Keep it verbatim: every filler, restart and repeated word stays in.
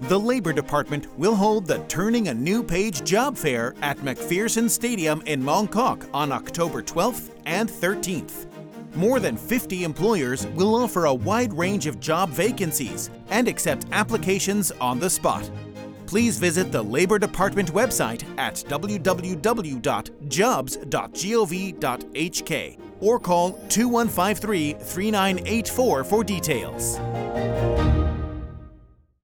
The Labour Department will hold the Turning a New Page Job Fair at McPherson Stadium in Mongkok on October twelfth and thirteenth. More than fifty employers will offer a wide range of job vacancies and accept applications on the spot. Please visit the Labour Department website at w w w dot jobs dot gov dot h k or call two one five three, three nine eight four for details.